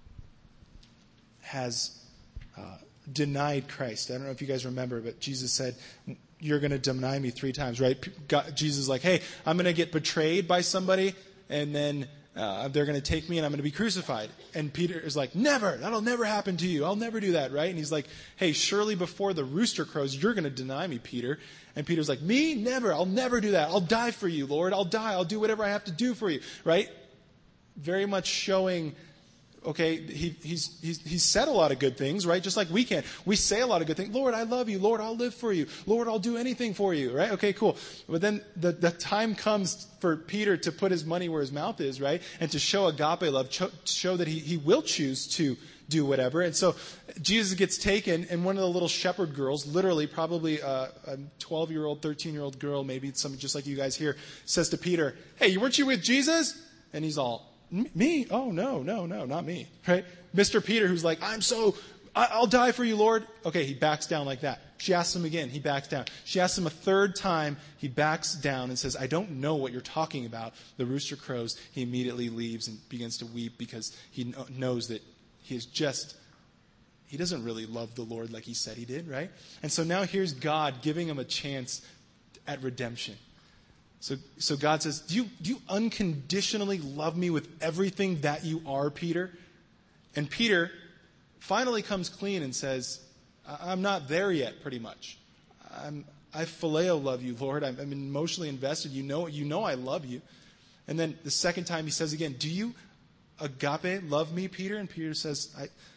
has uh, denied Christ. I don't know if you guys remember, but Jesus said, you're going to deny me three times, right? God, Jesus is like, hey, I'm going to get betrayed by somebody, and then Uh, they're going to take me and I'm going to be crucified. And Peter is like, never, that'll never happen to you. I'll never do that, right? And he's like, hey, surely before the rooster crows, you're going to deny me, Peter. And Peter's like, me? Never. I'll never do that. I'll die for you, Lord. I'll die. I'll do whatever I have to do for you, right? Very much showing, okay, he, he's, he's, he's said a lot of good things, right? Just like we can. We say a lot of good things. Lord, I love you. Lord, I'll live for you. Lord, I'll do anything for you, right? Okay, cool. But then the, the time comes for Peter to put his money where his mouth is, right? And to show agape love, cho- show that he, he will choose to do whatever. And so Jesus gets taken, and one of the little shepherd girls, literally probably a, a twelve-year-old, thirteen-year-old girl, maybe some just like you guys here, says to Peter, hey, weren't you with Jesus? And he's all, me? Oh, no, no, no, not me, right? Mister Peter, who's like, I'm so, I'll die for you, Lord. Okay, he backs down like that. She asks him again, he backs down. She asks him a third time, he backs down and says, I don't know what you're talking about. The rooster crows. He immediately leaves and begins to weep because he knows that he is just, he doesn't really love the Lord like he said he did, right? And so now here's God giving him a chance at redemption. So, so God says, do you, do you unconditionally love me with everything that you are, Peter? And Peter finally comes clean and says, I'm not there yet, pretty much. I'm, I phileo love you, Lord. I'm, I'm emotionally invested. You know, you know I love you. And then the second time he says again, do you agape love me, Peter? And Peter says, I,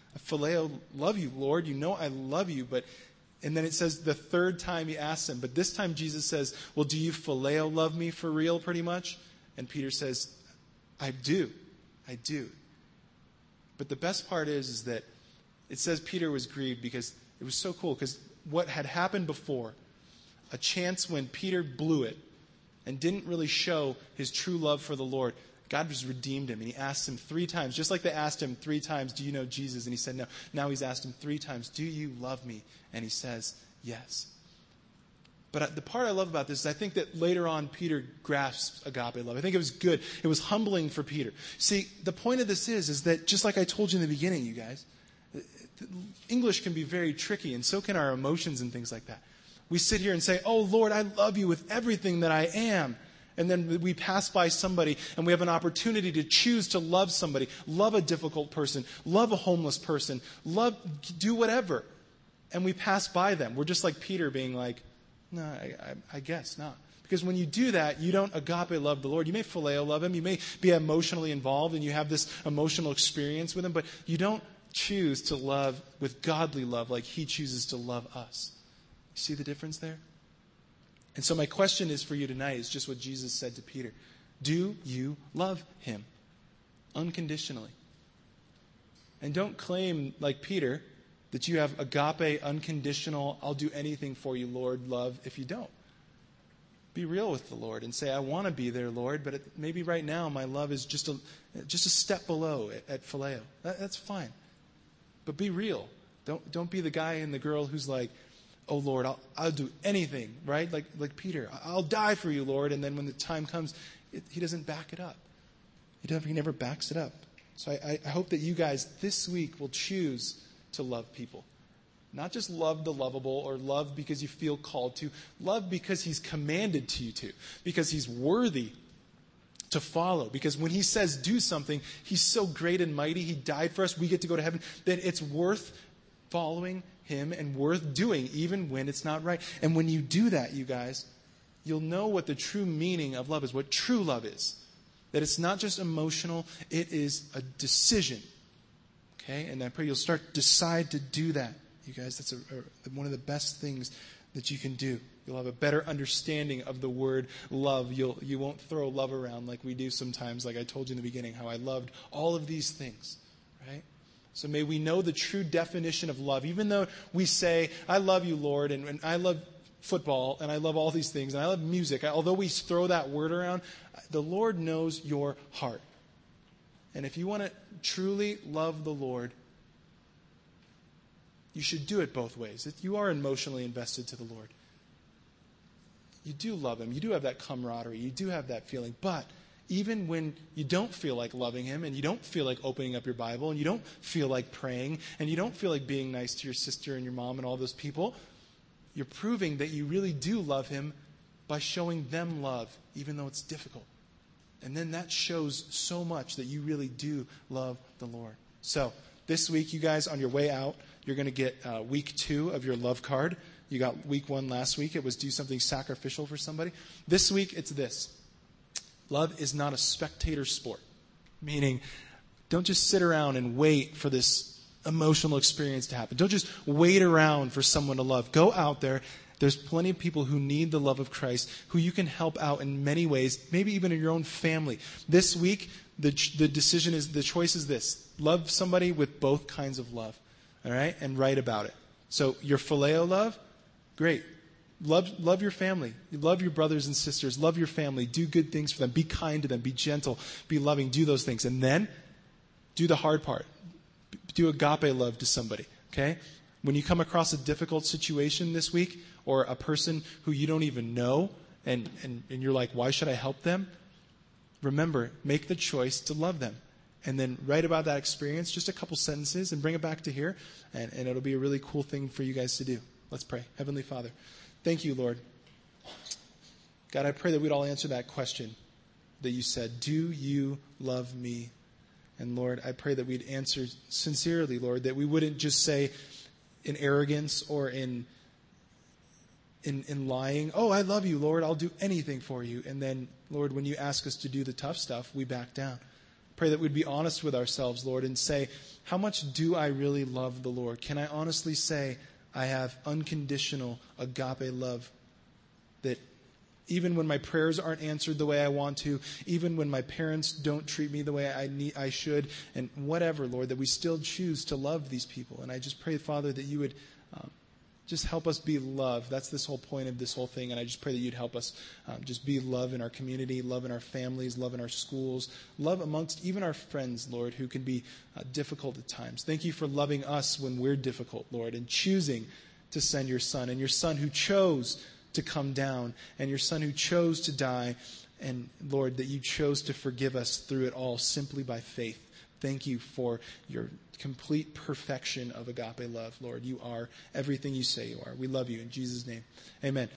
phileo, love you, Lord. You know I love you. But, and then it says the third time he asks him. But this time Jesus says, well, do you phileo love me for real pretty much? And Peter says, I do. I do. But the best part is, is that it says Peter was grieved because it was so cool. Because what had happened before, a chance when Peter blew it and didn't really show his true love for the Lord, God just redeemed him. And he asked him three times, just like they asked him three times, do you know Jesus? And he said no. Now he's asked him three times, do you love me? And he says, yes. But the part I love about this is I think that later on Peter grasps agape love. I think it was good. It was humbling for Peter. See, the point of this is, is that just like I told you in the beginning, you guys, English can be very tricky, and so can our emotions and things like that. We sit here and say, oh, Lord, I love you with everything that I am. And then we pass by somebody and we have an opportunity to choose to love somebody, love a difficult person, love a homeless person, love, do whatever. And we pass by them. We're just like Peter being like, no, I, I, I guess not. Because when you do that, you don't agape love the Lord. You may phileo love him. You may be emotionally involved and you have this emotional experience with him, but you don't choose to love with godly love like he chooses to love us. You see the difference there? And so my question is for you tonight is just what Jesus said to Peter. Do you love him unconditionally? And don't claim, like Peter, that you have agape, unconditional, I'll do anything for you, Lord, love, if you don't. Be real with the Lord and say, I want to be there, Lord, but it, maybe right now my love is just a, just a step below at, at phileo. That, that's fine. But be real. Don't, don't be the guy and the girl who's like, oh, Lord, I'll, I'll do anything, right? Like, like Peter, I'll die for you, Lord. And then when the time comes, it, he doesn't back it up. He, he never backs it up. So I, I hope that you guys this week will choose to love people. Not just love the lovable or love because you feel called to. Love because he's commanded to you to. Because he's worthy to follow. Because when he says do something, he's so great and mighty. He died for us. We get to go to heaven. That it's worth following him and worth doing even when it's not right. And when you do that, you guys, you'll know what the true meaning of love is. What true love is. That it's not just emotional. It is a decision. Okay, and I pray you'll start to decide to do that. You guys, that's a, a, one of the best things that you can do. You'll have a better understanding of the word love. You'll, you won't throw love around like we do sometimes, like I told you in the beginning, how I loved all of these things, right? So may we know the true definition of love. Even though we say, I love you, Lord, and, and I love football, and I love all these things, and I love music. Although we throw that word around, the Lord knows your heart. And if you want to truly love the Lord, you should do it both ways. If you are emotionally invested to the Lord, you do love him. You do have that camaraderie. You do have that feeling. But even when you don't feel like loving him, and you don't feel like opening up your Bible, and you don't feel like praying, and you don't feel like being nice to your sister and your mom and all those people, you're proving that you really do love him by showing them love, even though it's difficult. And then that shows so much that you really do love the Lord. So this week, you guys, on your way out, you're going to get uh, week two of your love card. You got week one last week. It was do something sacrificial for somebody. This week, it's this. Love is not a spectator sport. Meaning, don't just sit around and wait for this emotional experience to happen. Don't just wait around for someone to love. Go out there. There's plenty of people who need the love of Christ, who you can help out in many ways, maybe even in your own family. This week, the the decision is, the choice is this. Love somebody with both kinds of love, all right? And write about it. So your phileo love, great. Love, love your family. Love your brothers and sisters. Love your family. Do good things for them. Be kind to them. Be gentle. Be loving. Do those things. And then do the hard part. Do agape love to somebody, okay? When you come across a difficult situation this week, or a person who you don't even know, and, and, and you're like, why should I help them? Remember, make the choice to love them. And then write about that experience, just a couple sentences, and bring it back to here, and, and it'll be a really cool thing for you guys to do. Let's pray. Heavenly Father, thank you, Lord. God, I pray that we'd all answer that question that you said, do you love me? And Lord, I pray that we'd answer sincerely, Lord, that we wouldn't just say in arrogance or in In, in lying, oh, I love you, Lord, I'll do anything for you. And then, Lord, when you ask us to do the tough stuff, we back down. Pray that we'd be honest with ourselves, Lord, and say, how much do I really love the Lord? Can I honestly say I have unconditional agape love, that even when my prayers aren't answered the way I want to, even when my parents don't treat me the way I need, I should, and whatever, Lord, that we still choose to love these people. And I just pray, Father, that you would um, just help us be love. That's this whole point of this whole thing. And I just pray that you'd help us um, just be love in our community, love in our families, love in our schools, love amongst even our friends, Lord, who can be uh, difficult at times. Thank you for loving us when we're difficult, Lord, and choosing to send your Son, and your Son who chose to come down, and your Son who chose to die, and Lord, that you chose to forgive us through it all simply by faith. Thank you for your complete perfection of agape love, Lord. You are everything you say you are. We love you in Jesus' name. Amen.